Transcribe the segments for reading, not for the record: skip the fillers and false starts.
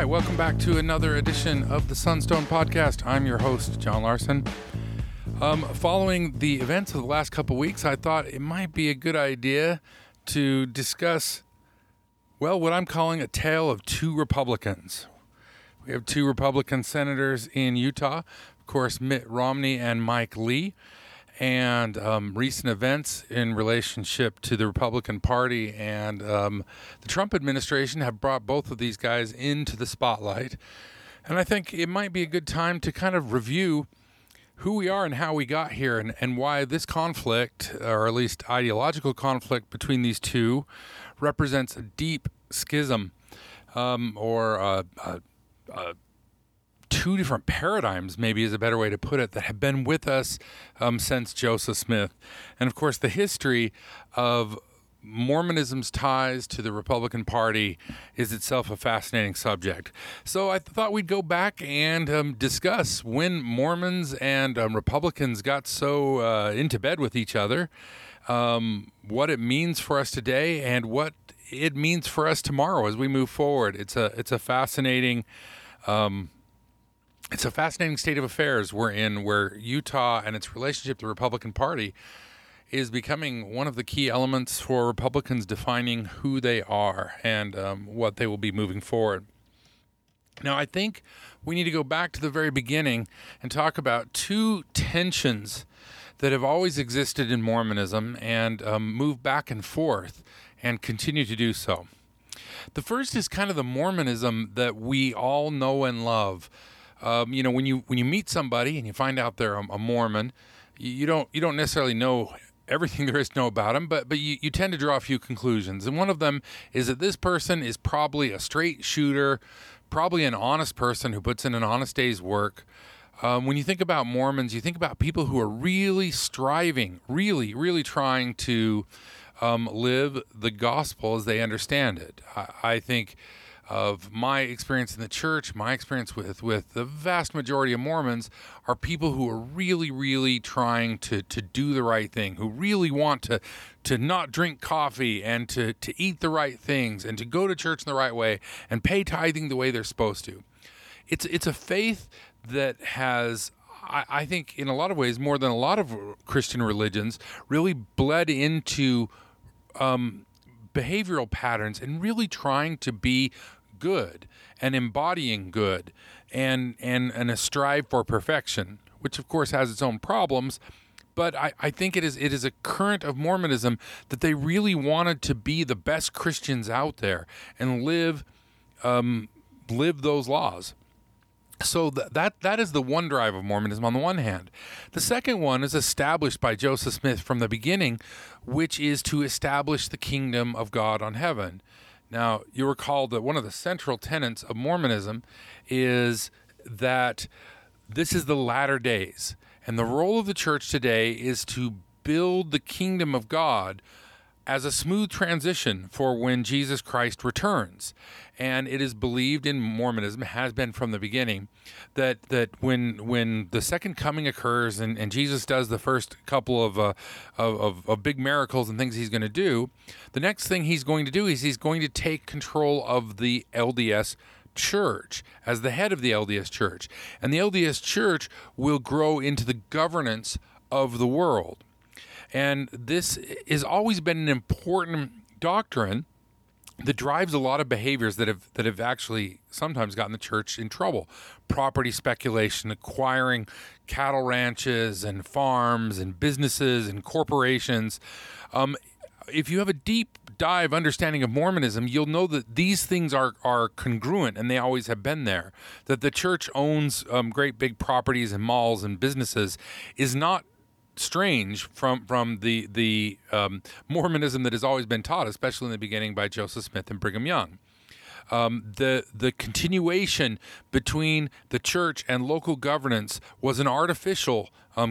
welcome back to another edition of the Sunstone Podcast. I'm your host, John Larson. Following the events of the last couple weeks, I thought it might be a good idea to discuss, well, what I'm calling a tale of two Republicans. We have two Republican senators in Utah, of course, Mitt Romney and Mike Lee, and recent events in relationship to the Republican Party and the Trump administration have brought both of these guys into the spotlight. And I think it might be a good time to kind of review who we are and how we got here and why this conflict, or at least ideological conflict between these two, represents a deep schism or two different paradigms, maybe is a better way to put it, that have been with us since Joseph Smith. And of course, the history of Mormonism's ties to the Republican Party is itself a fascinating subject. So I thought we'd go back and discuss when Mormons and Republicans got so into bed with each other, what it means for us today, and what it means for us tomorrow as we move forward. It's a fascinating state of affairs we're in, where Utah and its relationship to the Republican Party is becoming one of the key elements for Republicans defining who they are and what they will be moving forward. Now, I think we need to go back to the very beginning and talk about two tensions that have always existed in Mormonism and move back and forth and continue to do so. The first is kind of the Mormonism that we all know and love. When you meet somebody and you find out they're a Mormon, you don't necessarily know everything there is to know about them, but you tend to draw a few conclusions. And one of them is that this person is probably a straight shooter, probably an honest person who puts in an honest day's work. When you think about Mormons, you think about people who are really striving, really trying to live the gospel as they understand it. I think of my experience in the church, my experience with the vast majority of Mormons are people who are really trying to do the right thing, who really want to not drink coffee and to eat the right things and to go to church in the right way and pay tithing the way they're supposed to. It's a faith that has, I think, in a lot of ways, more than a lot of Christian religions, really bled into behavioral patterns and really trying to be good and embodying good and a strive for perfection, which of course has its own problems. But I think it is a current of Mormonism that they really wanted to be the best Christians out there and live those laws. So that is the one drive of Mormonism on the one hand. The second one is established by Joseph Smith from the beginning, which is to establish the kingdom of God on heaven. Now, you'll recall that one of the central tenets of Mormonism is that this is the latter days, and the role of the church today is to build the kingdom of God as a smooth transition for when Jesus Christ returns. And it is believed in Mormonism, has been from the beginning, that when the second coming occurs and Jesus does the first couple of big miracles and things he's going to do, the next thing he's going to do is he's going to take control of the LDS Church as the head of the LDS Church. And the LDS Church will grow into the governance of the world. And this has always been an important doctrine that drives a lot of behaviors that have actually sometimes gotten the church in trouble. Property speculation, acquiring cattle ranches and farms and businesses and corporations. If you have a deep dive understanding of Mormonism, you'll know that these things are congruent, and they always have been there. That the church owns great big properties and malls and businesses is not strange from the Mormonism that has always been taught, especially in the beginning by Joseph Smith and Brigham Young. The continuation between the church and local governance was an artificial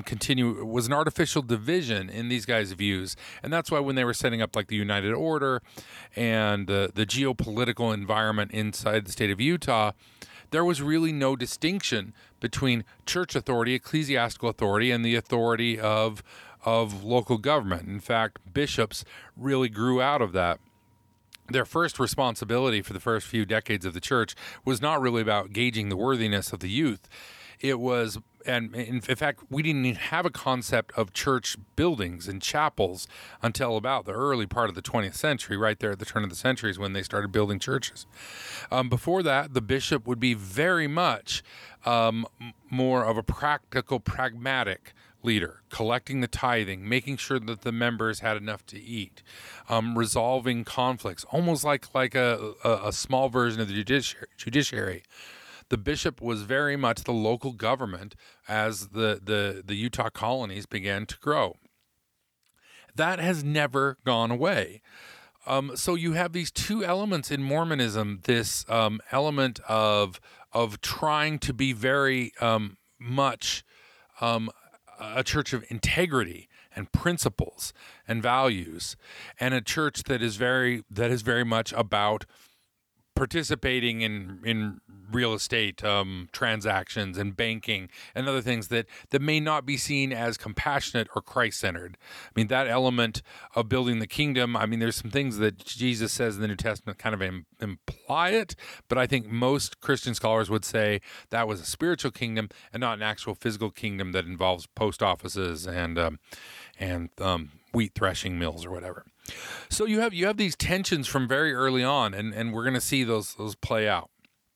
division in these guys' views, and that's why when they were setting up like the United Order and the geopolitical environment inside the state of Utah, there was really no distinction between church authority, ecclesiastical authority, and the authority of local government. In fact, bishops really grew out of that. their first responsibility for the first few decades of the church was not really about gauging the worthiness of the youth. It was, and in fact, we didn't even have a concept of church buildings and chapels until about the early part of the 20th century, right there at the turn of the century is when they started building churches. Before that, the bishop would be very much more of a practical, pragmatic leader, collecting the tithing, making sure that the members had enough to eat, resolving conflicts, almost like a small version of the judiciary. The bishop was very much the local government as the Utah colonies began to grow. That has never gone away. So you have these two elements in Mormonism, this element of trying to be very much a church of integrity and principles and values, and a church that is very much about participating in real estate transactions and banking and other things that may not be seen as compassionate or Christ-centered. I mean, that element of building the kingdom, I mean, there's some things that Jesus says in the New Testament kind of imply it, but I think most Christian scholars would say that was a spiritual kingdom and not an actual physical kingdom that involves post offices and wheat threshing mills or whatever. So you have these tensions from very early on, and we're going to see those play out.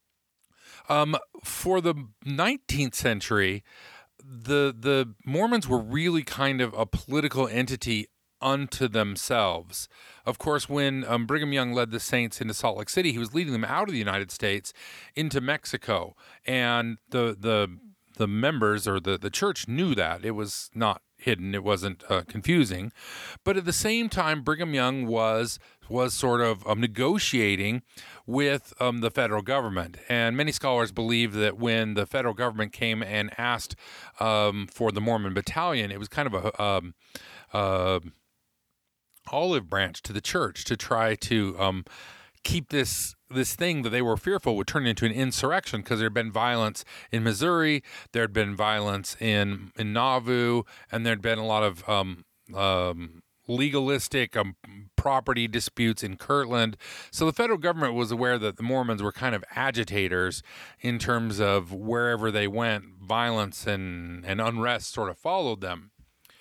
For the 19th century, the Mormons were really kind of a political entity unto themselves. Of course, when Brigham Young led the Saints into Salt Lake City, he was leading them out of the United States into Mexico, and the members or the church knew that. It was not hidden. It wasn't confusing. But at the same time, Brigham Young was sort of negotiating with the federal government. And many scholars believe that when the federal government came and asked for the Mormon Battalion, it was kind of a olive branch to the church to try to keep this thing that they were fearful would turn into an insurrection, because there had been violence in Missouri, there had been violence in Nauvoo, and there had been a lot of legalistic property disputes in Kirtland. So the federal government was aware that the Mormons were kind of agitators in terms of wherever they went, violence and unrest sort of followed them.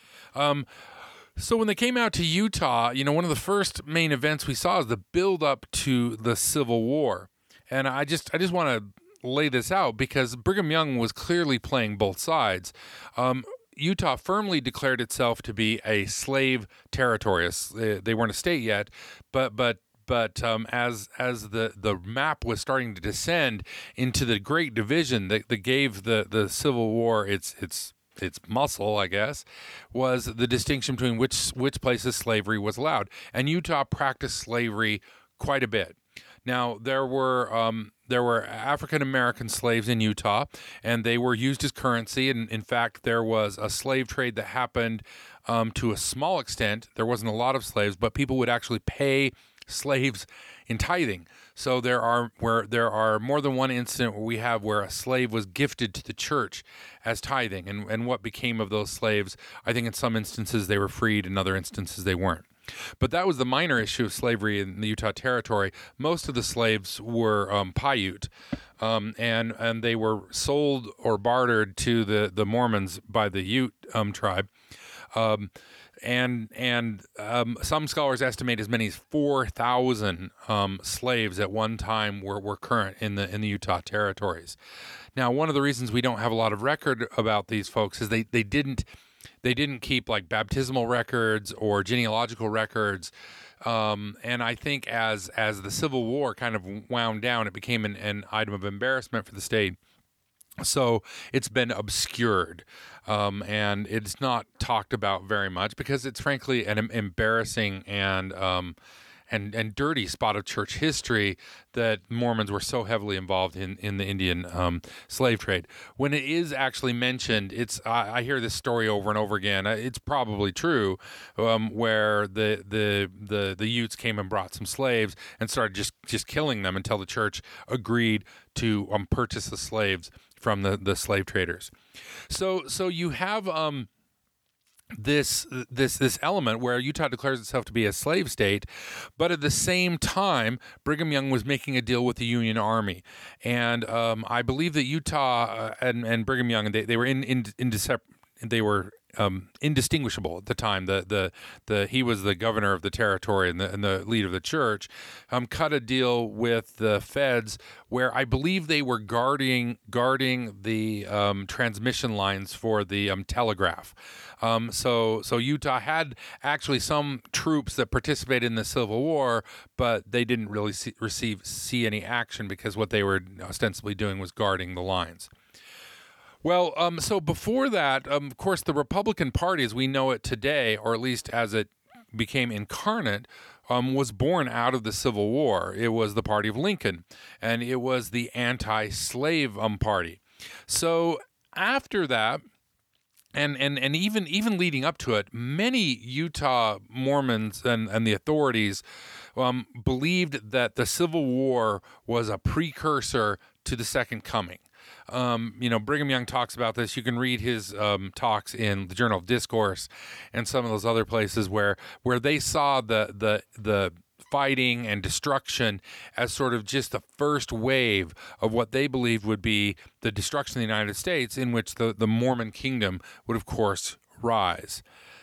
So when they came out to Utah, one of the first main events we saw is the build up to the Civil War. And I just want to lay this out because Brigham Young was clearly playing both sides. Utah firmly declared itself to be a slave territory. They weren't a state yet, but as the map was starting to descend into the Great Division that gave the Civil War its muscle, I guess, was the distinction between which places slavery was allowed. And Utah practiced slavery quite a bit. Now, there were African American slaves in Utah, and they were used as currency. And in fact, there was a slave trade that happened to a small extent. There wasn't a lot of slaves, but people would actually pay slaves in tithing. So there are more than one incident where a slave was gifted to the church as tithing, and what became of those slaves. I think in some instances they were freed, in other instances they weren't. But that was the minor issue of slavery in the Utah Territory. Most of the slaves were Paiute, and they were sold or bartered to the Mormons by the Ute tribe. And some scholars estimate as many as 4,000 slaves at one time were current in the Utah territories. Now, one of the reasons we don't have a lot of record about these folks is they didn't keep like baptismal records or genealogical records. And I think as the Civil War kind of wound down, it became an item of embarrassment for the state. So it's been obscured, and it's not talked about very much because it's frankly an embarrassing and dirty spot of church history that Mormons were so heavily involved in the Indian slave trade. When it is actually mentioned, I hear this story over and over again. It's probably true, where the Utes came and brought some slaves and started just killing them until the church agreed to purchase the slaves from the slave traders. So you have this element where Utah declares itself to be a slave state, but at the same time, Brigham Young was making a deal with the Union Army, and I believe that Utah and Brigham Young they were indistinguishable at the time. He was the governor of the territory and the leader of the church. Cut a deal with the feds where I believe they were guarding the transmission lines for the telegraph. So Utah had actually some troops that participated in the Civil War, but they didn't really see any action because what they were ostensibly doing was guarding the lines. Well, so before that, of course, the Republican Party, as we know it today, or at least as it became incarnate, was born out of the Civil War. It was the party of Lincoln, and it was the anti-slave party. So after that, and even leading up to it, many Utah Mormons and the authorities believed that the Civil War was a precursor to the Second Coming. Brigham Young talks about this. You can read his talks in the Journal of Discourse and some of those other places where they saw the fighting and destruction as sort of just the first wave of what they believed would be the destruction of the United States, in which the Mormon kingdom would, of course, rise.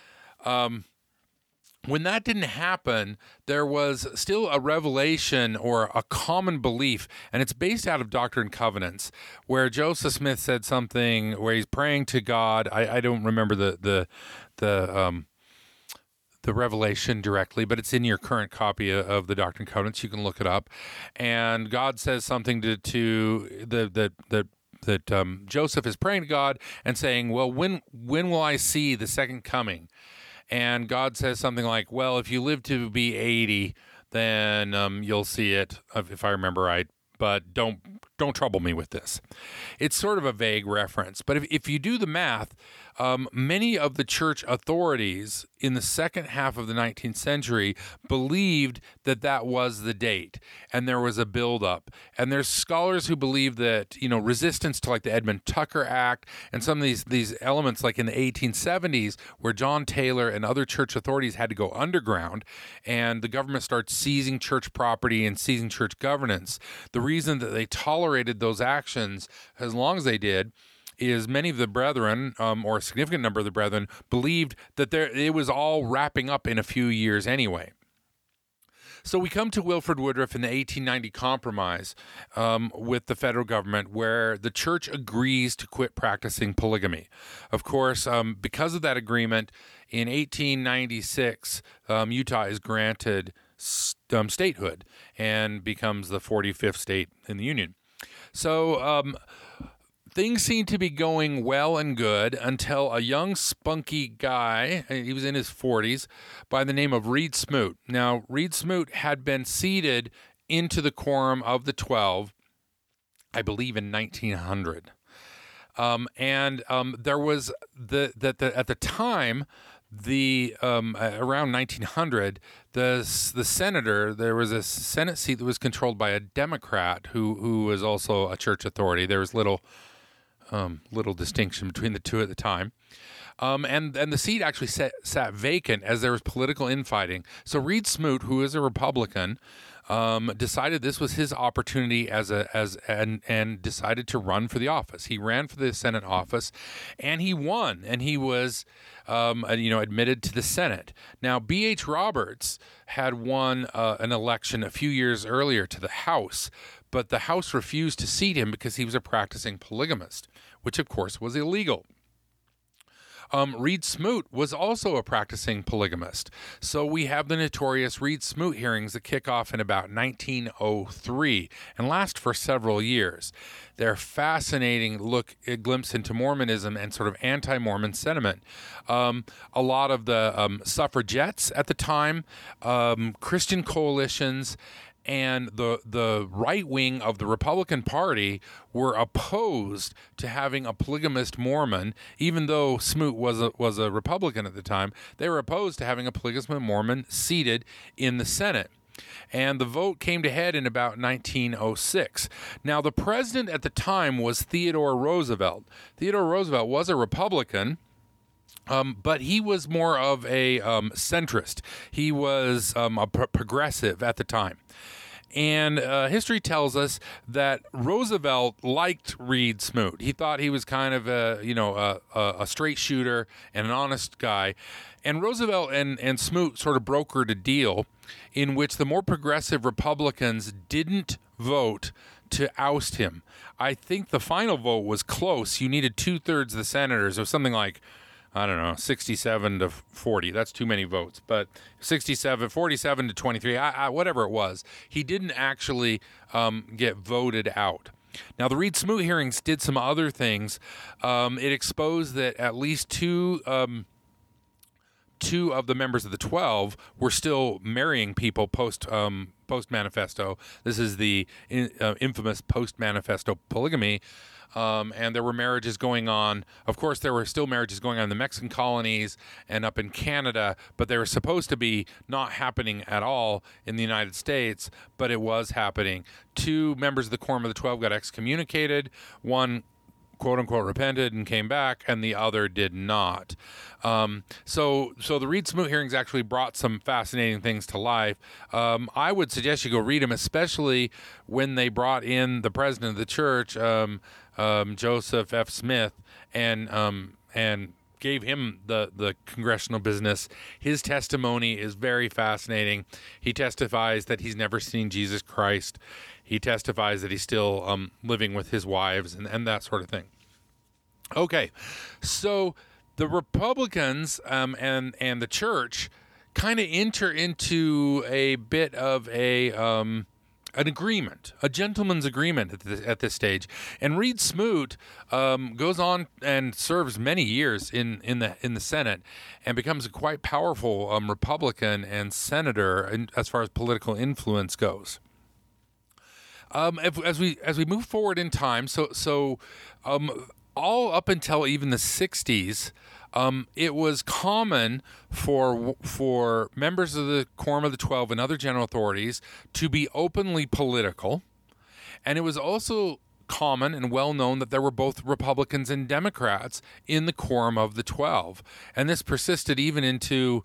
When that didn't happen, there was still a revelation or a common belief, and it's based out of Doctrine and Covenants, where Joseph Smith said something where he's praying to God. I don't remember the revelation directly, but it's in your current copy of the Doctrine and Covenants. You can look it up, and God says something that Joseph is praying to God and saying, "Well, when will I see the second coming?" And God says something like, "Well, if you live to be 80, then you'll see it, if I remember right. But don't trouble me with this." It's sort of a vague reference. But if you do the math, many of the church authorities in the second half of the 19th century believed that was the date, and there was a buildup. And there's scholars who believe that resistance to like the Edmund Tucker Act and some of these elements, like in the 1870s, where John Taylor and other church authorities had to go underground, and the government started seizing church property and seizing church governance. The reason that they tolerated those actions as long as they did is many of the brethren, or a significant number of the brethren, believed that it was all wrapping up in a few years anyway. So we come to Wilford Woodruff in the 1890 Compromise with the federal government, where the church agrees to quit practicing polygamy. Of course, because of that agreement, in 1896, Utah is granted statehood and becomes the 45th state in the Union. So things seem to be going well and good until a young, spunky guy, he was in his 40s, by the name of Reed Smoot. Now, Reed Smoot had been seated into the Quorum of the 12, I believe in 1900. There was at the time, around 1900, the senator, there was a Senate seat that was controlled by a Democrat who was also a church authority. There was little distinction between the two at the time. And the seat actually sat vacant as there was political infighting. So Reed Smoot, who is a Republican, decided this was his opportunity and decided to run for the office. He ran for the Senate office, and he won, and he was admitted to the Senate. Now, B.H. Roberts had won an election a few years earlier to the House, but the House refused to seat him because he was a practicing polygamist, which of course was illegal. Reed Smoot was also a practicing polygamist. So we have the notorious Reed Smoot hearings that kick off in about 1903 and last for several years. They're a fascinating a glimpse into Mormonism and sort of anti-Mormon sentiment. A lot of the suffragettes at the time, Christian coalitions, and the right wing of the Republican Party were opposed to having a polygamist Mormon, even though Smoot was a Republican at the time. They were opposed to having a polygamist Mormon seated in the Senate. And the vote came to head in about 1906. Now, the president at the time was Theodore Roosevelt. Theodore Roosevelt was a Republican, But he was more of a centrist. He was a progressive at the time. And history tells us that Roosevelt liked Reed Smoot. He thought he was kind of a straight shooter and an honest guy. And Roosevelt and Smoot sort of brokered a deal in which the more progressive Republicans didn't vote to oust him. I think the final vote was close. You needed 2/3 of the senators, or something like, I don't know, 67 to 40. That's too many votes. But 47 to 23, whatever it was, he didn't actually get voted out. Now, the Reed Smoot hearings did some other things. It exposed that at least two of the members of the 12 were still marrying people post-manifesto. This is the infamous post-manifesto polygamy. And there were marriages going on. Of course, there were still marriages going on in the Mexican colonies and up in Canada, but they were supposed to be not happening at all in the United States, but it was happening. 2 members of the Quorum of the 12 got excommunicated. One, quote-unquote, repented and came back, and the other did not. So the Reed Smoot hearings actually brought some fascinating things to life. I would suggest you go read them, especially when they brought in the president of the church, Joseph F. Smith, and gave him the congressional business. His testimony is very fascinating. He testifies that he's never seen Jesus Christ. He testifies that he's still living with his wives and that sort of thing. Okay, so the Republicans and the church kind of enter into a bit of an agreement, a gentleman's agreement at this stage. And Reed Smoot goes on and serves many years in the Senate and becomes a quite powerful Republican and senator as far as political influence goes. As we move forward in time, so all up until even the 60s, it was common for members of the Quorum of the 12 and other general authorities to be openly political, and it was also common and well known that there were both Republicans and Democrats in the Quorum of the 12, and this persisted even into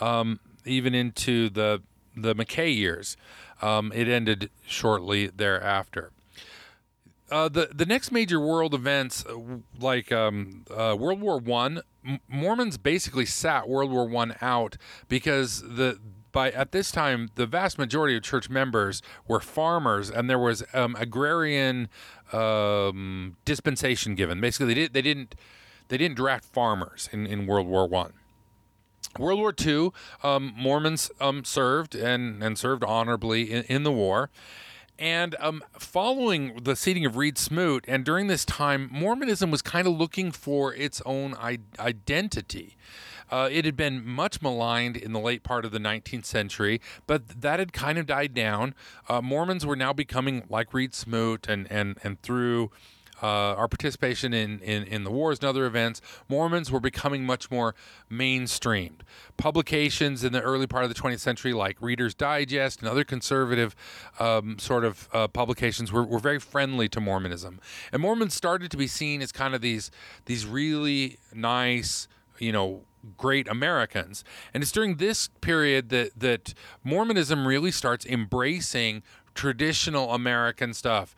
the McKay years. It ended shortly thereafter. The next major world events, like World War I, Mormons basically sat World War I out because at this time the vast majority of church members were farmers, and there was agrarian dispensation given. Basically, they didn't draft farmers in World War I. World War II, Mormons served and served honorably in the war. And following the seating of Reed Smoot, and during this time, Mormonism was kind of looking for its own identity. It had been much maligned in the late part of the 19th century, but that had kind of died down. Mormons were now becoming like Reed Smoot, and through our participation in the wars and other events, Mormons were becoming much more mainstreamed. Publications in the early part of the 20th century, like Reader's Digest and other conservative publications, were very friendly to Mormonism. And Mormons started to be seen as kind of these really nice, great Americans. And it's during this period that Mormonism really starts embracing traditional American stuff.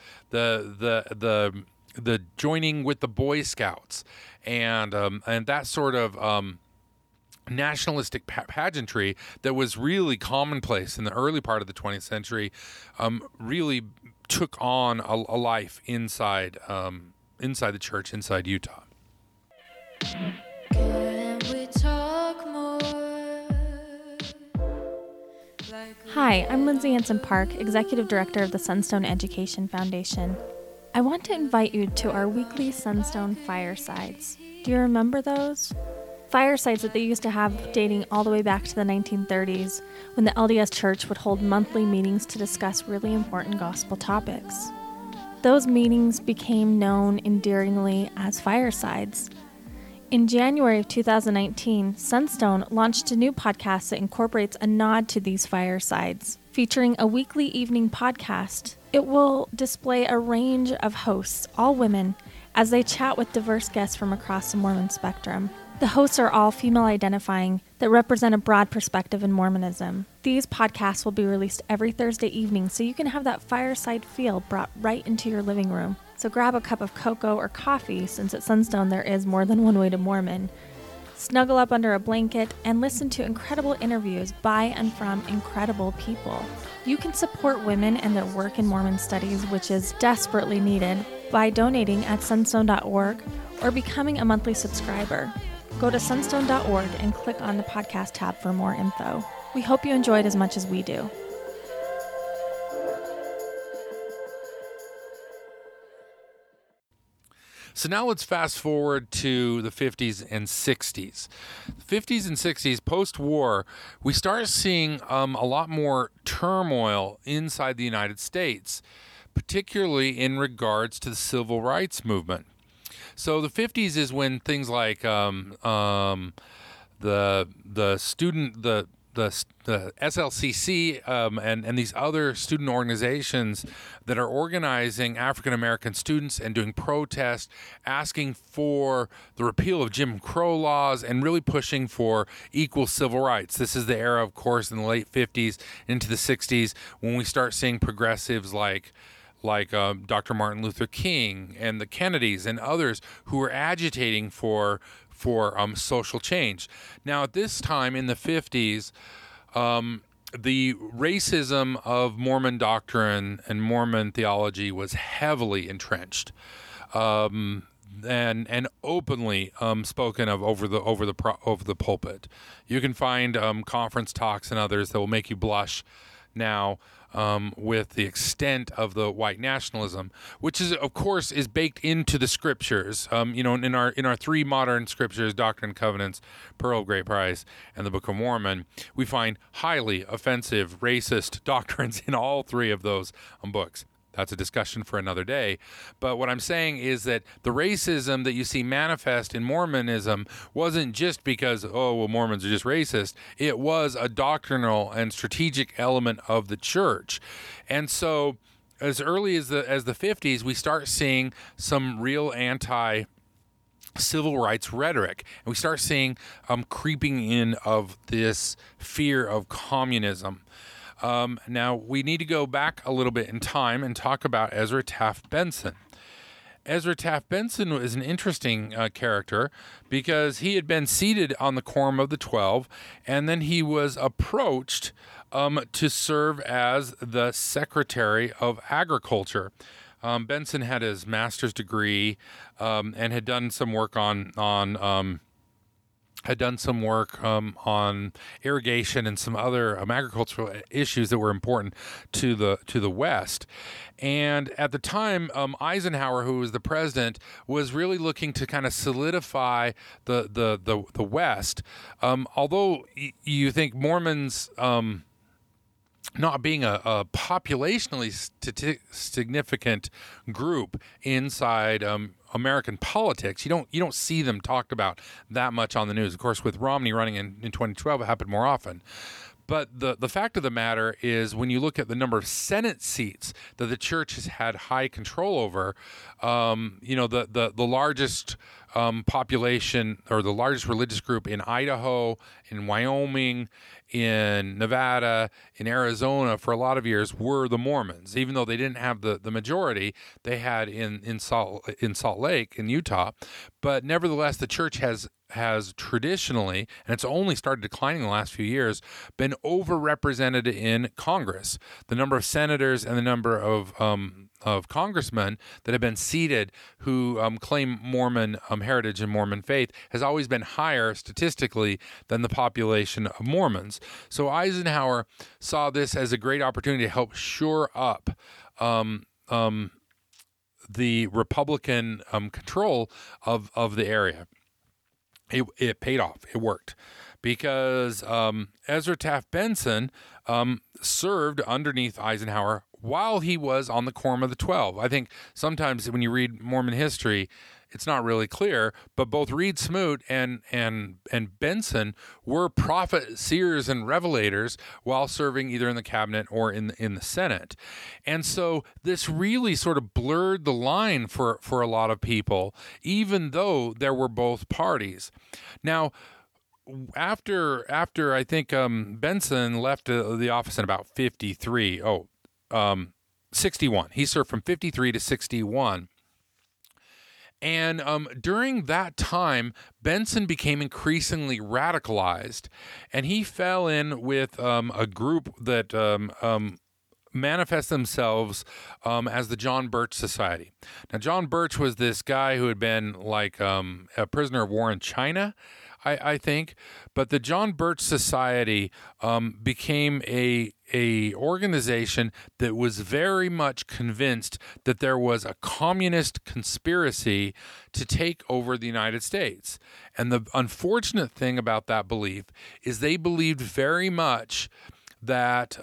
The joining with the Boy Scouts and that sort of nationalistic pageantry that was really commonplace in the early part of the 20th century really took on a life inside the church, inside Utah. Can we talk more? Hi, I'm Lindsay Anson Park, Executive Director of the Sunstone Education Foundation. I want to invite you to our weekly Sunstone Firesides. Do you remember those? Firesides that they used to have dating all the way back to the 1930s, when the LDS Church would hold monthly meetings to discuss really important gospel topics. Those meetings became known endearingly as Firesides. In January of 2019, Sunstone launched a new podcast that incorporates a nod to these Firesides, featuring a weekly evening podcast. It will display a range of hosts, all women, as they chat with diverse guests from across the Mormon spectrum. The hosts are all female identifying that represent a broad perspective in Mormonism. These podcasts will be released every Thursday evening so you can have that fireside feel brought right into your living room. So grab a cup of cocoa or coffee, since at Sunstone there is more than one way to Mormon. Snuggle up under a blanket and listen to incredible interviews by and from incredible people. You can support women and their work in Mormon studies, which is desperately needed, by donating at sunstone.org or becoming a monthly subscriber. Go to sunstone.org and click on the podcast tab for more info. We hope you enjoyed as much as we do. So now let's fast forward to the 50s and 60s. The 50s and 60s, post-war, we start seeing a lot more turmoil inside the United States, particularly in regards to the civil rights movement. So the 50s is when things like the SLCC and these other student organizations that are organizing African American students and doing protests, asking for the repeal of Jim Crow laws and really pushing for equal civil rights. This is the era, of course, in the late 50s into the 60s when we start seeing progressives like Dr. Martin Luther King and the Kennedys and others who are agitating for social change. Now, at this time in the 50s, the racism of Mormon doctrine and Mormon theology was heavily entrenched, and openly spoken of over the pulpit. You can find conference talks and others that will make you blush now. With the extent of the white nationalism, which is, of course, is baked into the scriptures. In our three modern scriptures, Doctrine and Covenants, Pearl of Great Price, and the Book of Mormon, we find highly offensive, racist doctrines in all three of those books. That's a discussion for another day. But what I'm saying is that the racism that you see manifest in Mormonism wasn't just because, Mormons are just racist. It was a doctrinal and strategic element of the church. And so as early as the 50s, we start seeing some real civil rights rhetoric. And we start seeing creeping in of this fear of communism. Now, we need to go back a little bit in time and talk about Ezra Taft Benson. Ezra Taft Benson is an interesting character because he had been seated on the Quorum of the 12, and then he was approached to serve as the Secretary of Agriculture. Benson had his master's degree and had done some work on irrigation and some other agricultural issues that were important to the West. And at the time, Eisenhower, who was the president, was really looking to kind of solidify the West. Although you think Mormons not being a populationally significant group inside American politics, you don't see them talked about that much on the news. Of course, with Romney running in 2012, it happened more often. But the fact of the matter is, when you look at the number of Senate seats that the church has had high control over, the largest population or the largest religious group in Idaho, in Wyoming, in Nevada, in Arizona for a lot of years were the Mormons. Even though they didn't have the majority they had in Salt Lake in Utah, but nevertheless the church has traditionally, and it's only started declining in the last few years, been overrepresented in Congress. The number of senators and the number of congressmen that have been seated who claim Mormon heritage and Mormon faith has always been higher statistically than the population of Mormons. So Eisenhower saw this as a great opportunity to help shore up the Republican control of the area. It paid off. It worked because Ezra Taft Benson served underneath Eisenhower while he was on the Quorum of the 12. I think sometimes when you read Mormon history, it's not really clear, but both Reed Smoot and Benson were prophet, seers, and revelators while serving either in the cabinet or in the Senate. And so this really sort of blurred the line for a lot of people, even though there were both parties. Now, after I think Benson left the office in about 61. He served from 53 to 61. And during that time, Benson became increasingly radicalized, and he fell in with a group that manifest themselves as the John Birch Society. Now, John Birch was this guy who had been like a prisoner of war in China, I think, but the John Birch Society became a organization that was very much convinced that there was a communist conspiracy to take over the United States. And the unfortunate thing about that belief is they believed very much that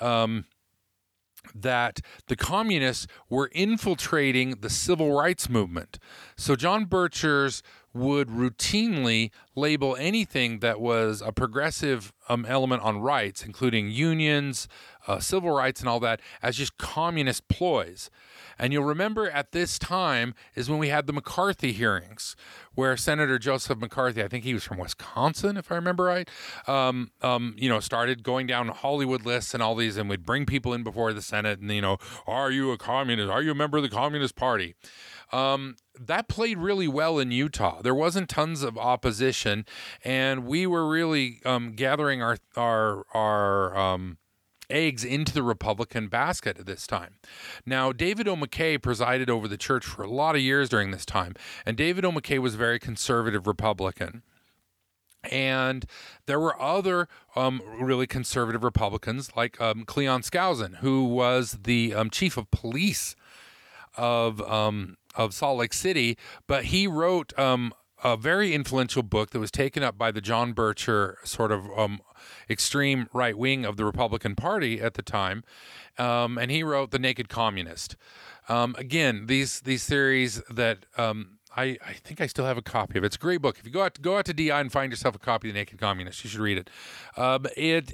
that the communists were infiltrating the civil rights movement. So John Birchers would routinely label anything that was a progressive element on rights, including unions, civil rights, and all that, as just communist ploys. And you'll remember at this time is when we had the McCarthy hearings, where Senator Joseph McCarthy, I think he was from Wisconsin, if I remember right, started going down Hollywood lists and all these, and would bring people in before the Senate, and are you a communist? Are you a member of the Communist Party? That played really well in Utah. There wasn't tons of opposition, and we were really gathering our eggs into the Republican basket at this time. Now, David O. McKay presided over the church for a lot of years during this time, and David O. McKay was a very conservative Republican. And there were other really conservative Republicans like Cleon Skousen, who was the chief of police of Salt Lake City, but he wrote a very influential book that was taken up by the John Bircher sort of extreme right wing of the Republican Party at the time, and he wrote The Naked Communist. Again, these theories that I think I still have a copy of it. It's a great book. If you go out to DI and find yourself a copy of The Naked Communist, you should read it.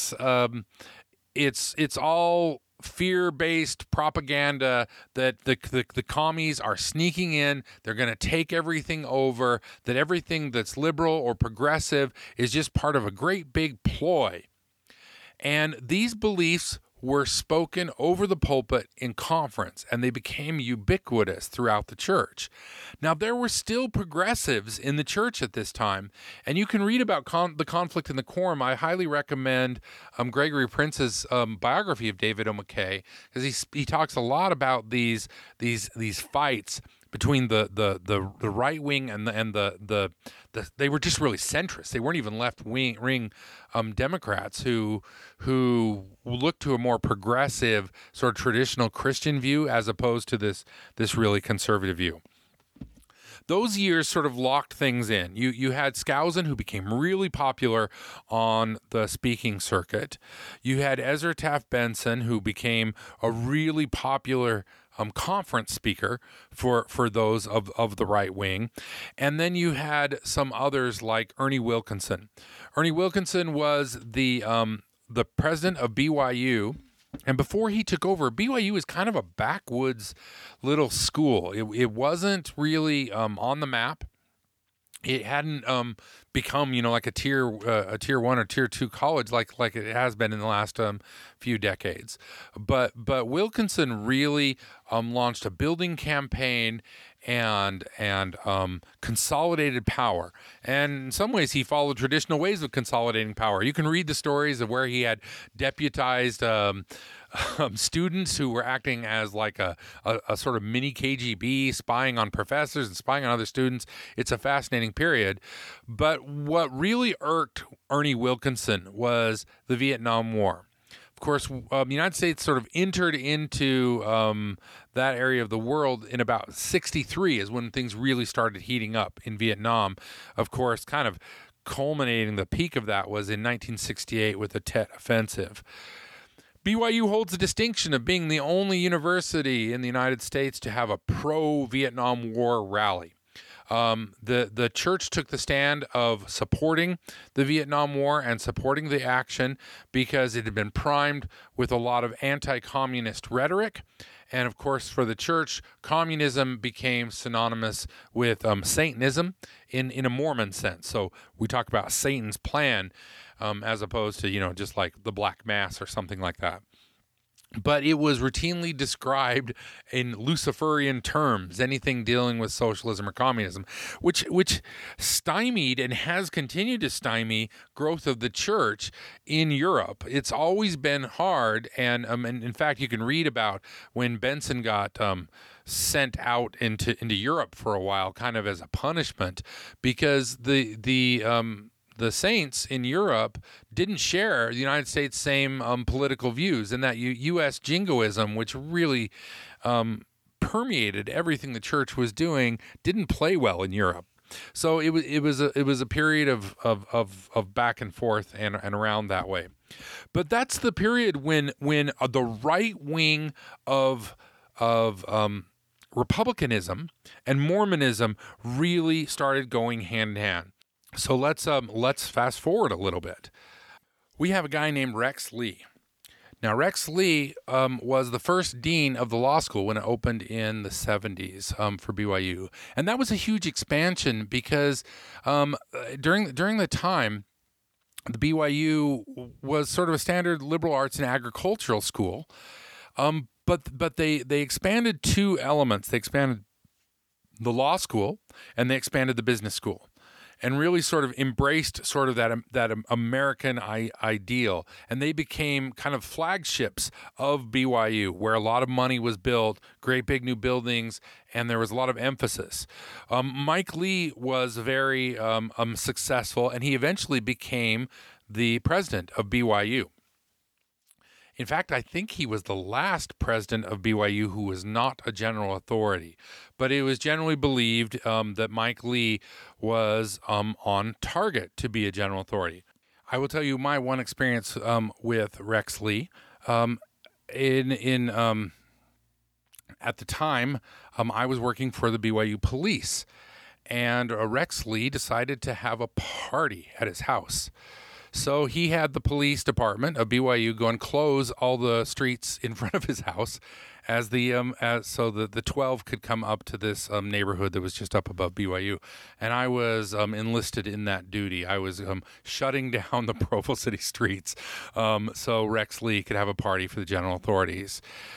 It's all fear-based propaganda that the commies are sneaking in, they're going to take everything over, that everything that's liberal or progressive is just part of a great big ploy. And these beliefs were spoken over the pulpit in conference, and they became ubiquitous throughout the church. Now, there were still progressives in the church at this time, and you can read about the conflict in the quorum. I highly recommend Gregory Prince's biography of David O. McKay, because he talks a lot about these fights between the right wing and the they were just really centrist. They weren't even left wing Democrats who looked to a more progressive sort of traditional Christian view as opposed to this really conservative view. Those years sort of locked things in. You had Skousen, who became really popular on the speaking circuit. You had Ezra Taft Benson, who became a really popular conference speaker for those of the right wing. And then you had some others like Ernie Wilkinson. Ernie Wilkinson was the president of BYU. And before he took over, BYU was kind of a backwoods little school. It wasn't really on the map. It hadn't become, like a tier 1 or tier 2 college like it has been in the last few decades. But Wilkinson really launched a building campaign and consolidated power. And in some ways, he followed traditional ways of consolidating power. You can read the stories of where he had deputized students who were acting as like a sort of mini KGB, spying on professors and spying on other students. It's a fascinating period. But what really irked Ernie Wilkinson was the Vietnam War. Of course, the United States sort of entered into that area of the world in about 1963 is when things really started heating up in Vietnam. Of course, kind of culminating, the peak of that was in 1968 with the Tet Offensive. BYU holds the distinction of being the only university in the United States to have a pro-Vietnam War rally. The church took the stand of supporting the Vietnam War and supporting the action because it had been primed with a lot of anti-communist rhetoric. And of course, for the church, communism became synonymous with Satanism in a Mormon sense. So we talk about Satan's plan as opposed to, just like the Black Mass or something like that. But it was routinely described in Luciferian terms, anything dealing with socialism or communism, which stymied and has continued to stymie growth of the church in Europe. It's always been hard, and in fact, you can read about when Benson got sent out into Europe for a while, kind of as a punishment, because the saints in Europe didn't share the United States' same political views, and that U.S. jingoism, which really permeated everything the church was doing, didn't play well in Europe. So it was a period of back and forth and around that way. But that's the period when the right wing of Republicanism and Mormonism really started going hand in hand. So let's fast forward a little bit. We have a guy named Rex Lee. Now, Rex Lee was the first dean of the law school when it opened in the 70s for BYU. And that was a huge expansion because during the time, the BYU was sort of a standard liberal arts and agricultural school. But they expanded two elements. They expanded the law school and they expanded the business school, and really sort of embraced sort of that American ideal. And they became kind of flagships of BYU, where a lot of money was built, great big new buildings, and there was a lot of emphasis. Mike Lee was very successful, and he eventually became the president of BYU. In fact, I think he was the last president of BYU who was not a general authority. But it was generally believed that Mike Lee was on target to be a general authority. I will tell you my one experience with Rex Lee. At the time, I was working for the BYU police, and Rex Lee decided to have a party at his house. So he had the police department of BYU go and close all the streets in front of his house so the 12 could come up to this neighborhood that was just up above BYU. And I was enlisted in that duty. I was shutting down the Provo City streets so Rex Lee could have a party for the general authorities.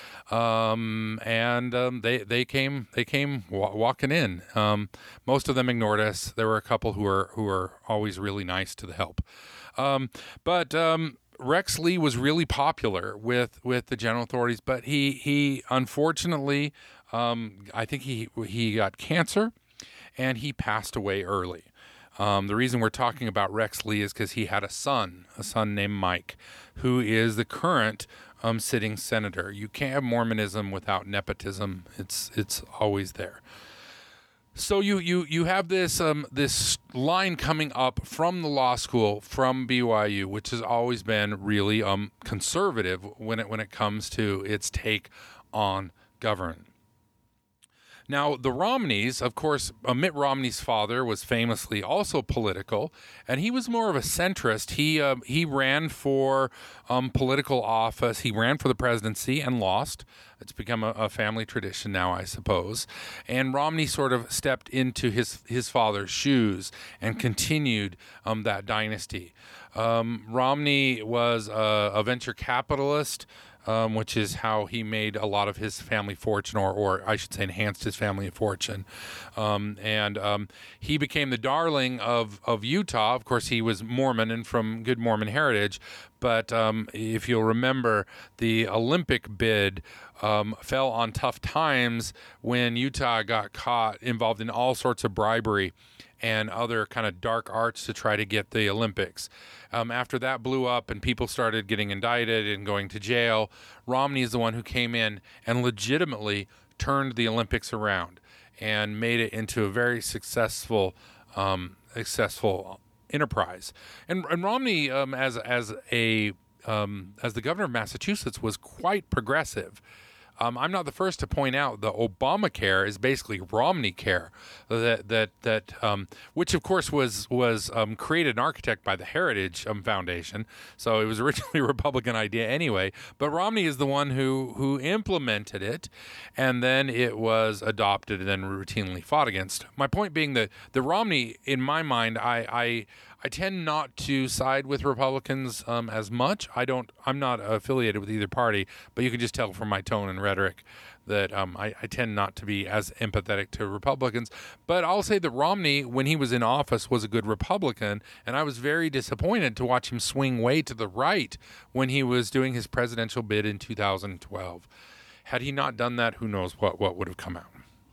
They came walking in. Most of them ignored us. There were a couple who were always really nice to the help. But Rex Lee was really popular with the general authorities, but he unfortunately, I think he got cancer, and he passed away early. The reason we're talking about Rex Lee is because he had a son named Mike, who is the current sitting senator. You can't have Mormonism without nepotism. It's always there. So you have this line coming up from the law school, from BYU, which has always been really conservative when it comes to its take on government. Now, the Romneys, of course, Mitt Romney's father was famously also political, and he was more of a centrist. He ran for political office. He ran for the presidency and lost. It's become a family tradition now, I suppose. And Romney sort of stepped into his father's shoes and continued that dynasty. Romney was a venture capitalist, which is how he made a lot of his family fortune, or I should say enhanced his family fortune. He became the darling of Utah. Of course, he was Mormon and from good Mormon heritage. But if you'll remember, the Olympic bid fell on tough times when Utah got caught involved in all sorts of bribery and other kind of dark arts to try to get the Olympics. After that blew up and people started getting indicted and going to jail, Romney is the one who came in and legitimately turned the Olympics around and made it into a very successful enterprise. And Romney, as the governor of Massachusetts, was quite progressive. I'm not the first to point out the Obamacare is basically Romney Care, which of course was created and architected by the Heritage Foundation. So it was originally a Republican idea anyway. But Romney is the one who implemented it, and then it was adopted and then routinely fought against. My point being that the Romney, in my mind, I tend not to side with Republicans as much. I'm not affiliated with either party, but you can just tell from my tone and rhetoric that I tend not to be as empathetic to Republicans. But I'll say that Romney, when he was in office, was a good Republican, and I was very disappointed to watch him swing way to the right when he was doing his presidential bid in 2012. Had he not done that, who knows what would have come out.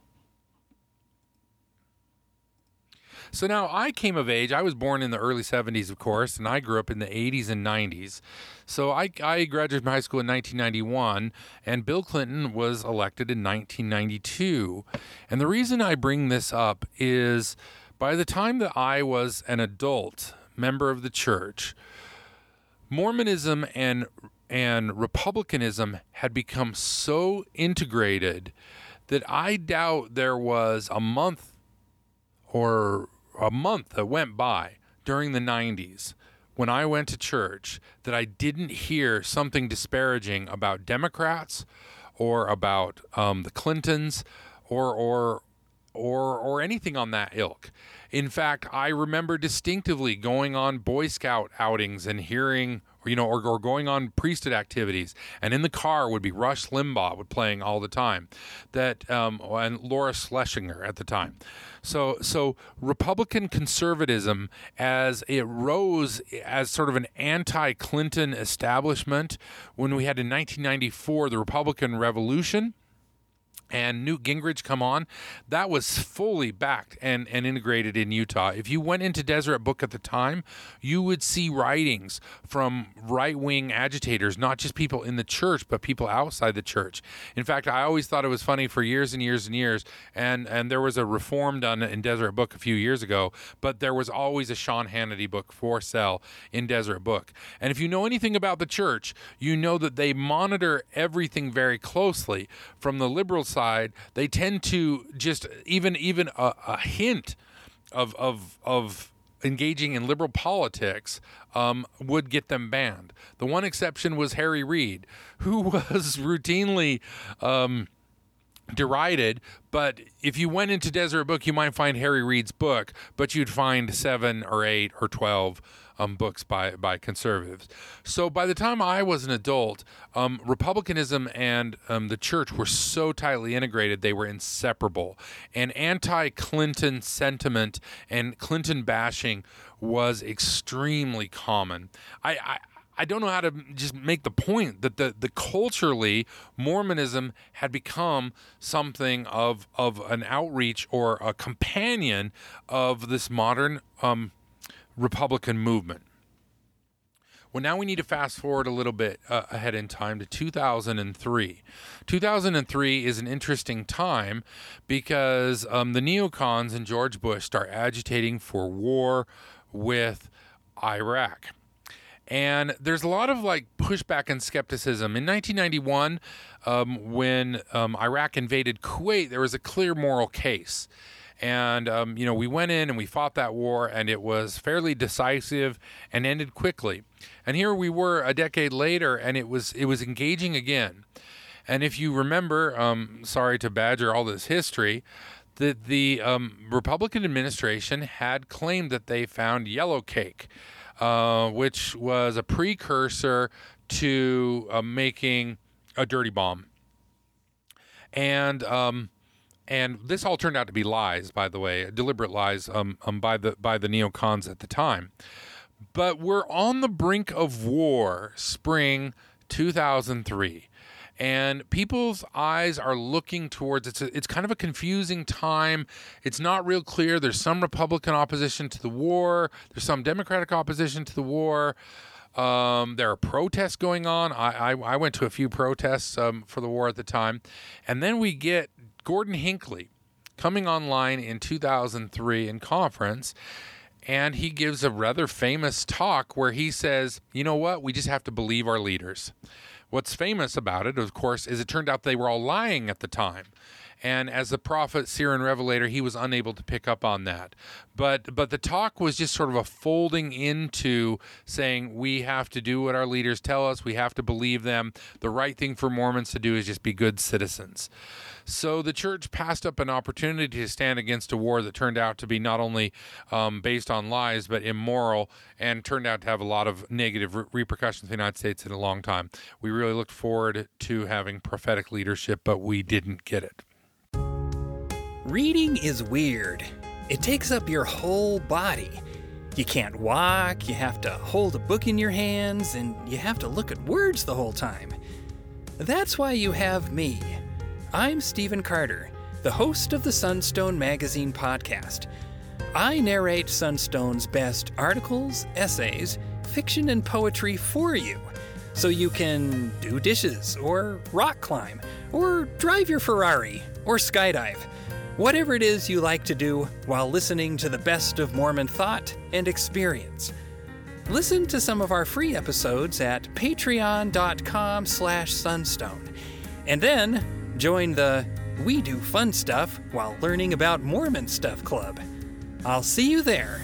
So now I came of age. I was born in the early 70s, of course, and I grew up in the 80s and 90s. So I graduated from high school in 1991, and Bill Clinton was elected in 1992. And the reason I bring this up is by the time that I was an adult member of the church, Mormonism and Republicanism had become so integrated that I doubt there was a month that went by during the 90s when I went to church that I didn't hear something disparaging about Democrats or about the Clintons or anything on that ilk. In fact, I remember distinctively going on Boy Scout outings and hearing, or going on priesthood activities, and in the car would be Rush Limbaugh playing all the time, and Laura Schlesinger at the time. So Republican conservatism, as it rose as sort of an anti-Clinton establishment, when we had in 1994 the Republican Revolution, and Newt Gingrich come on, that was fully backed and integrated in Utah. If you went into Deseret Book at the time, you would see writings from right-wing agitators, not just people in the church, but people outside the church. In fact, I always thought it was funny for years and years and years, and there was a reform done in Deseret Book a few years ago, but there was always a Sean Hannity book for sale in Deseret Book. And if you know anything about the church, you know that they monitor everything very closely. From the liberal side, they tend to just even a hint of engaging in liberal politics would get them banned. The one exception was Harry Reid, who was routinely derided, but if you went into Deseret Book, you might find Harry Reid's book, but you'd find 7 or 8 or 12 books by conservatives. So by the time I was an adult, Republicanism and the church were so tightly integrated, they were inseparable. And anti-Clinton sentiment and Clinton bashing was extremely common. I don't know how to just make the point that the culturally Mormonism had become something of an outreach or a companion of this modern Republican movement. Well, now we need to fast forward a little bit ahead in time to 2003. 2003 is an interesting time because the neocons and George Bush start agitating for war with Iraq. And there's a lot of pushback and skepticism. In 1991, when Iraq invaded Kuwait, there was a clear moral case. And, we went in and we fought that war, and it was fairly decisive and ended quickly. And here we were a decade later, and it was engaging again. And if you remember, sorry to badger all this history, that the Republican administration had claimed that they found yellow cake, which was a precursor to making a dirty bomb. And this all turned out to be lies, by the way, deliberate lies by the neocons at the time. But we're on the brink of war, spring 2003. And people's eyes are looking towards it's kind of a confusing time. It's not real clear. There's some Republican opposition to the war. There's some Democratic opposition to the war. There are protests going on. I went to a few protests for the war at the time. And then we get Gordon Hinckley coming online in 2003 in conference, and he gives a rather famous talk where he says, you know what, we just have to believe our leaders. What's famous about it, of course, is it turned out they were all lying at the time. And as the prophet, seer, and revelator, he was unable to pick up on that. But the talk was just sort of a folding into saying we have to do what our leaders tell us. We have to believe them. The right thing for Mormons to do is just be good citizens. So the church passed up an opportunity to stand against a war that turned out to be not only based on lies, but immoral, and turned out to have a lot of negative repercussions in the United States in a long time. We really looked forward to having prophetic leadership, but we didn't get it. Reading is weird. It takes up your whole body. You can't walk, you have to hold a book in your hands, and you have to look at words the whole time. That's why you have me. I'm Stephen Carter, the host of the Sunstone Magazine podcast. I narrate Sunstone's best articles, essays, fiction, and poetry for you, so you can do dishes, or rock climb, or drive your Ferrari, or skydive. Whatever it is you like to do while listening to the best of Mormon thought and experience. Listen to some of our free episodes at patreon.com/sunstone. And then join the We Do Fun Stuff While Learning About Mormon Stuff Club. I'll see you there.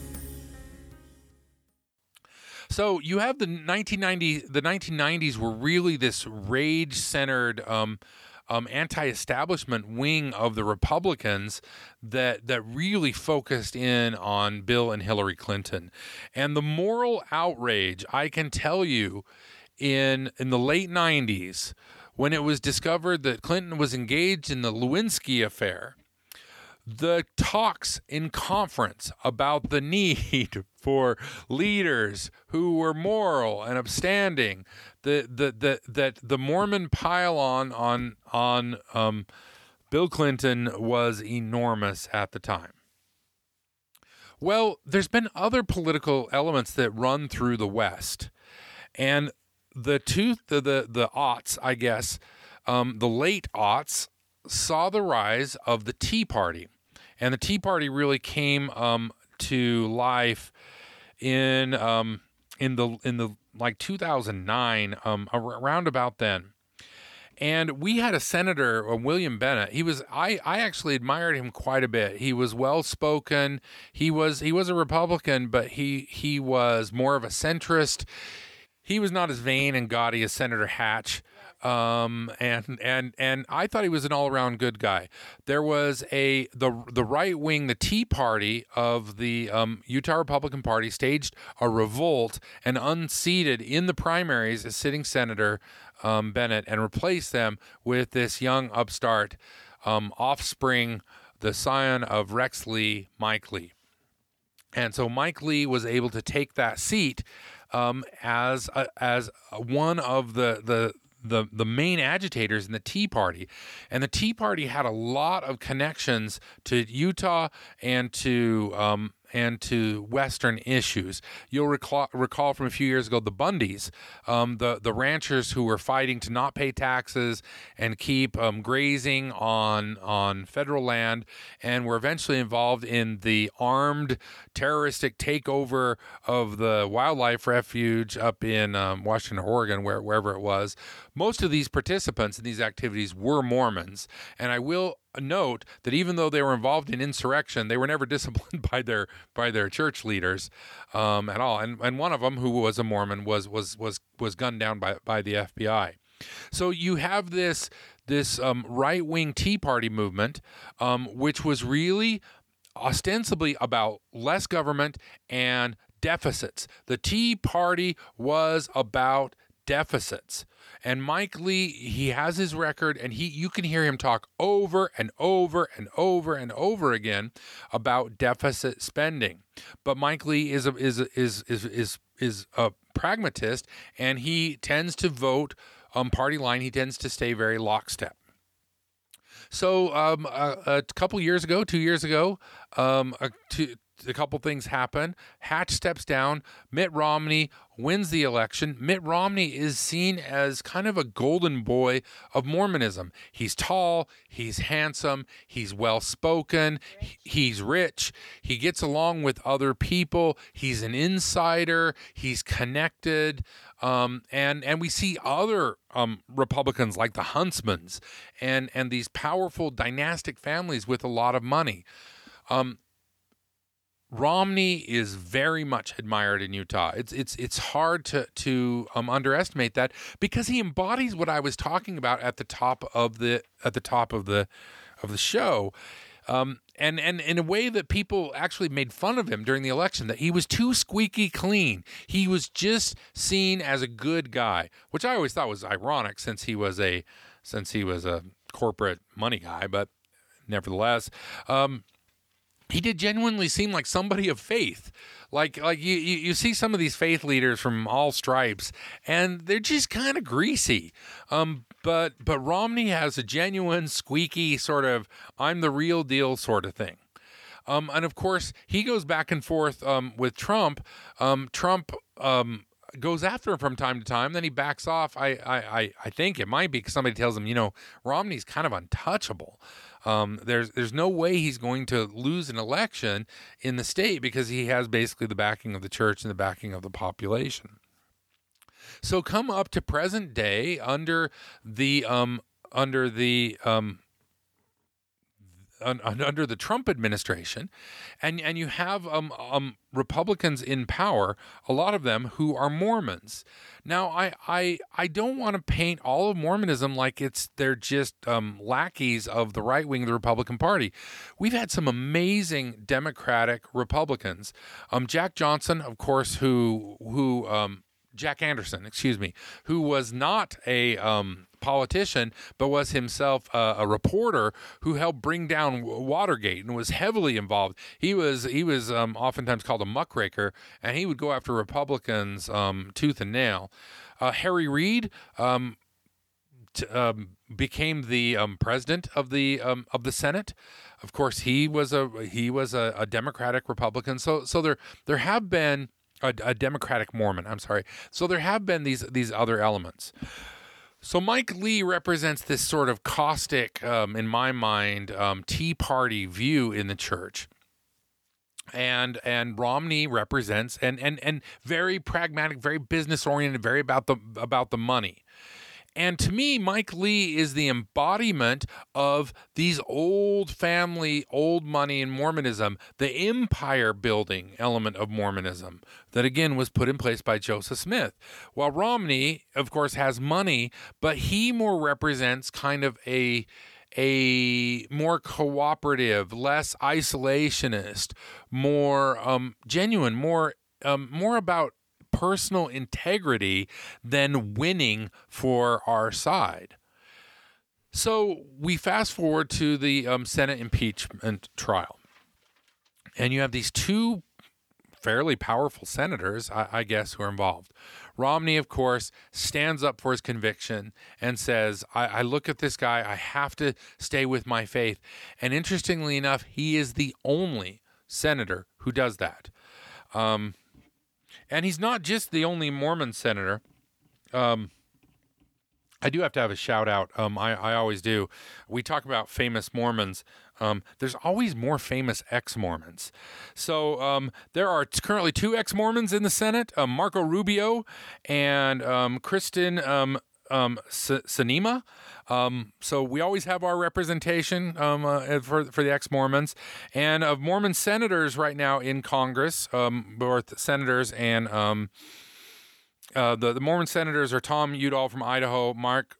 So you have the 1990s were really this rage-centered anti-establishment wing of the Republicans that really focused in on Bill and Hillary Clinton. And the moral outrage, I can tell you, in the late 90s, when it was discovered that Clinton was engaged in the Lewinsky affair, the talks in conference about the need for leaders who were moral and upstanding, that the Mormon pile-on on Bill Clinton was enormous at the time. Well, there's been other political elements that run through the West, and the aughts, I guess, the late aughts saw the rise of the Tea Party. And the Tea Party really came to life in the like 2009, around about then. And we had a senator, William Bennett. I actually admired him quite a bit. He was well spoken. He was a Republican, but he was more of a centrist. He was not as vain and gaudy as Senator Hatch. And I thought he was an all-around good guy. There was the right wing, the Tea Party of the Utah Republican Party, staged a revolt and unseated in the primaries a sitting Senator Bennett and replaced them with this young upstart offspring, the scion of Rex Lee, Mike Lee. And so Mike Lee was able to take that seat as one of the main agitators in the Tea Party. And the Tea Party had a lot of connections to Utah and to Western issues. You'll recall from a few years ago the Bundys, the ranchers who were fighting to not pay taxes and keep grazing on federal land, and were eventually involved in the armed terroristic takeover of the wildlife refuge up in Washington, Oregon, wherever it was. Most of these participants in these activities were Mormons, and I will note that even though they were involved in insurrection, they were never disciplined by their church leaders at all. And one of them, who was a Mormon, was gunned down by the FBI. So you have this right wing Tea Party movement, which was really ostensibly about less government and deficits. The Tea Party was about deficits. And Mike Lee, he has his record, and you can hear him talk over and over and over and over again about deficit spending. But Mike Lee is a pragmatist, and he tends to vote party line. He tends to stay very lockstep. So a couple years ago, 2 years ago, a couple things happen. Hatch steps down. Mitt Romney wins the election. Mitt Romney is seen as kind of a golden boy of Mormonism. He's tall, he's handsome, he's well-spoken, he's rich, he gets along with other people, he's an insider, he's connected, and we see other Republicans like the Huntsmans and these powerful dynastic families with a lot of money. Romney is very much admired in Utah. It's hard to underestimate that, because he embodies what I was talking about at the top of the show, and in a way that people actually made fun of him during the election, that he was too squeaky clean. He was just seen as a good guy, which I always thought was ironic, since he was a corporate money guy, but nevertheless. He did genuinely seem like somebody of faith. Like you see some of these faith leaders from all stripes, and they're just kind of greasy. But Romney has a genuine, squeaky sort of I'm the real deal sort of thing. And of course, he goes back and forth with Trump. Trump goes after him from time to time. Then he backs off. I think it might be because somebody tells him, Romney's kind of untouchable. There's no way he's going to lose an election in the state, because he has basically the backing of the church and the backing of the population. So come up to present day under the Trump administration, and you have Republicans in power, a lot of them who are Mormons. Now, I don't want to paint all of Mormonism like they're just lackeys of the right wing of the Republican Party. We've had some amazing Democratic Republicans. Jack Johnson, of course, Jack Anderson, who was not a politician, but was himself a reporter who helped bring down Watergate and was heavily involved. He was oftentimes called a muckraker, and he would go after Republicans tooth and nail. Harry Reid became the president of the Senate. Of course, he was a Democratic Republican. So there have been a Democratic Mormon. I'm sorry. So there have been these other elements. So Mike Lee represents this sort of caustic, in my mind, Tea Party view in the church. And Romney represents and very pragmatic, very business oriented, very about the money. And to me, Mike Lee is the embodiment of these old family, old money in Mormonism, the empire building element of Mormonism that, again, was put in place by Joseph Smith. While Romney, of course, has money, but he more represents kind of a more cooperative, less isolationist, more genuine, more about personal integrity than winning for our side. So we fast forward to the Senate impeachment trial, and you have these two fairly powerful senators, I guess, who are involved. Romney, of course, stands up for his conviction and says, I look at this guy, I have to stay with my faith. And interestingly enough, he is the only senator who does that. And he's not just the only Mormon senator. I do have to have a shout out. I always do. We talk about famous Mormons. There's always more famous ex-Mormons. So there are currently two ex-Mormons in the Senate, Marco Rubio and Kristen Sinema. So we always have our representation for the ex-Mormons. And of Mormon senators right now in Congress, both senators and the Mormon senators are Tom Udall from Idaho, Mike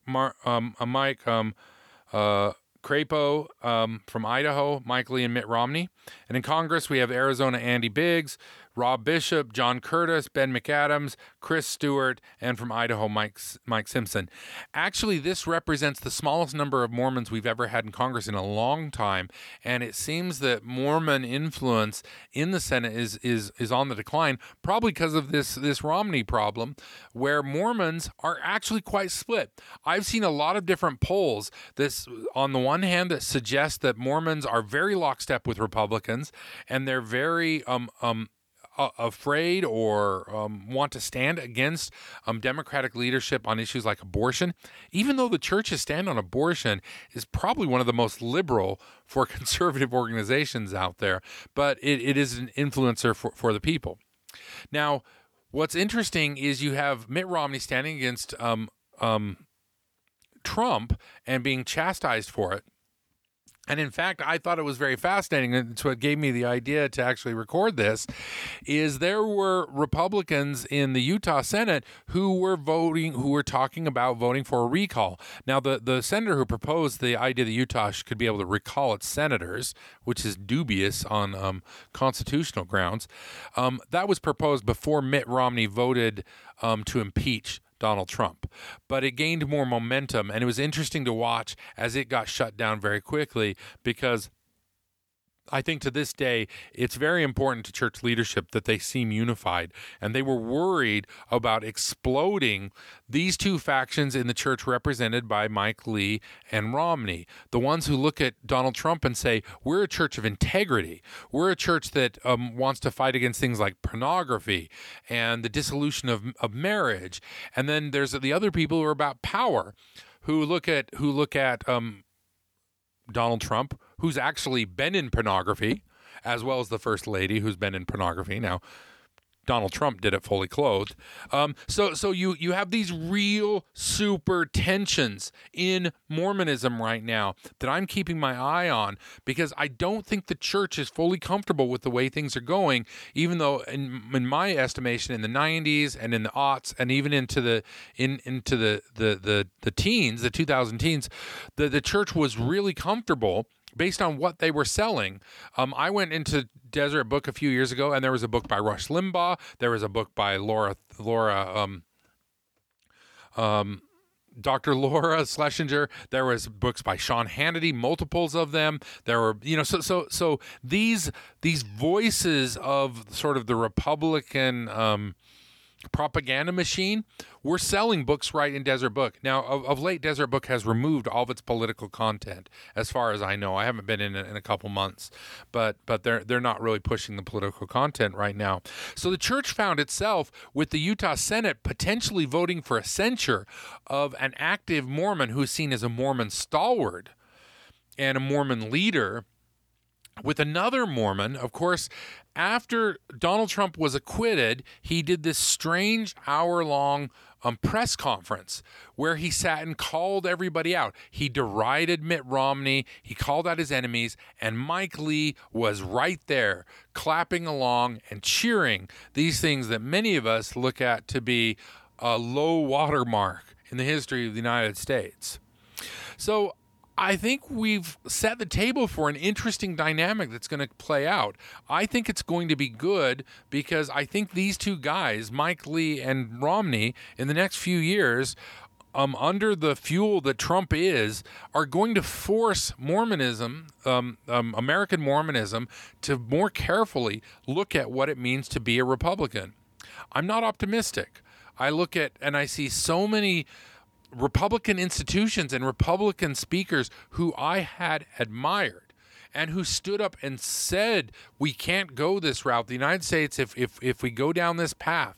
Crapo from Idaho, Mike Lee and Mitt Romney. And in Congress, we have Arizona Andy Biggs, Rob Bishop, John Curtis, Ben McAdams, Chris Stewart, and from Idaho, Mike Simpson. Actually, this represents the smallest number of Mormons we've ever had in Congress in a long time, and it seems that Mormon influence in the Senate is on the decline, probably because of this Romney problem, where Mormons are actually quite split. I've seen a lot of different polls, this on the one hand, that suggest that Mormons are very lockstep with Republicans, and they're very afraid or want to stand against Democratic leadership on issues like abortion, even though the church's stand on abortion is probably one of the most liberal for conservative organizations out there, but it is an influencer for the people. Now, what's interesting is you have Mitt Romney standing against Trump and being chastised for it. And in fact, I thought it was very fascinating. And it's what gave me the idea to actually record this, is there were Republicans in the Utah Senate who were talking about voting for a recall. Now, the senator who proposed the idea that Utah could be able to recall its senators, which is dubious on constitutional grounds, that was proposed before Mitt Romney voted to impeach Donald Trump. But it gained more momentum, and it was interesting to watch as it got shut down very quickly, because I think to this day, it's very important to church leadership that they seem unified, and they were worried about exploding these two factions in the church represented by Mike Lee and Romney, the ones who look at Donald Trump and say, we're a church of integrity. We're a church that wants to fight against things like pornography and the dissolution of marriage. And then there's the other people who are about power, who look at Donald Trump, who's actually been in pornography, as well as the First Lady, who's been in pornography. Now, Donald Trump did it fully clothed. So you have these real super tensions in Mormonism right now that I'm keeping my eye on, because I don't think the church is fully comfortable with the way things are going, even though in my estimation in the 90s and in the aughts and even into the teens, the 2000 teens, the church was really comfortable based on what they were selling. I went into Deseret Book a few years ago, and there was a book by Rush Limbaugh. There was a book by Dr. Laura Schlesinger. There was books by Sean Hannity, multiples of them. There were, so these voices of sort of the Republican propaganda machine were selling books right in Deseret Book. Now, of late, Deseret Book has removed all of its political content, as far as I know. I haven't been in a couple months, but they're not really pushing the political content right now. So the church found itself with the Utah Senate potentially voting for a censure of an active Mormon who's seen as a Mormon stalwart and a Mormon leader, with another Mormon. Of course, after Donald Trump was acquitted, he did this strange hour-long press conference where he sat and called everybody out. He derided Mitt Romney. He called out his enemies, and Mike Lee was right there clapping along and cheering these things that many of us look at to be a low watermark in the history of the United States. So I think we've set the table for an interesting dynamic that's going to play out. I think it's going to be good, because I think these two guys, Mike Lee and Romney, in the next few years, under the fuel that Trump are going to force Mormonism, American Mormonism, to more carefully look at what it means to be a Republican. I'm not optimistic. I look at and I see so many Republican institutions and Republican speakers who I had admired and who stood up and said, we can't go this route. The United States, if we go down this path,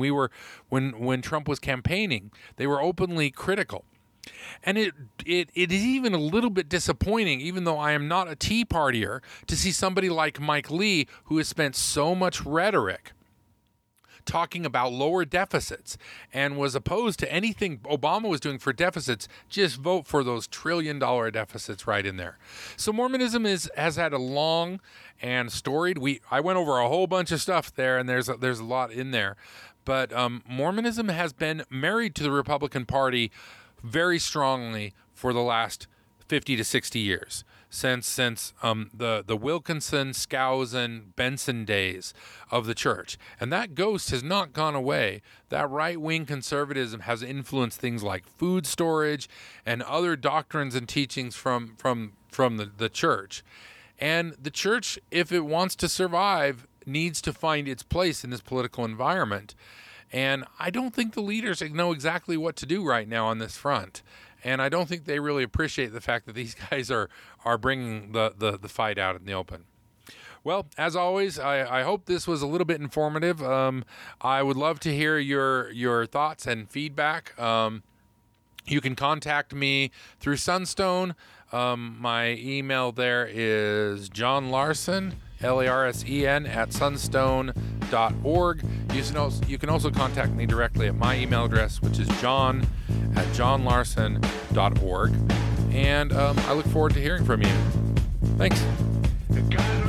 when Trump was campaigning, they were openly critical. And it is even a little bit disappointing, even though I am not a Tea Partier, to see somebody like Mike Lee, who has spent so much rhetoric talking about lower deficits and was opposed to anything Obama was doing for deficits. Just vote for those $1 trillion deficits right in there. So Mormonism has had a long and storied. I went over a whole bunch of stuff there, and there's a lot in there. But Mormonism has been married to the Republican Party very strongly for the last 50 to 60 years. since the Wilkinson, Skousen, Benson days of the church. And that ghost has not gone away. That right-wing conservatism has influenced things like food storage and other doctrines and teachings from the church. And the church, if it wants to survive, needs to find its place in this political environment. And I don't think the leaders know exactly what to do right now on this front. And I don't think they really appreciate the fact that these guys are bringing the fight out in the open. Well, as always, I hope this was a little bit informative. I would love to hear your thoughts and feedback. You can contact me through Sunstone. My email there is John Larson, Larsen, at sunstone.org. You can also contact me directly at my email address, which is john@johnlarson.org. And I look forward to hearing from you. Thanks.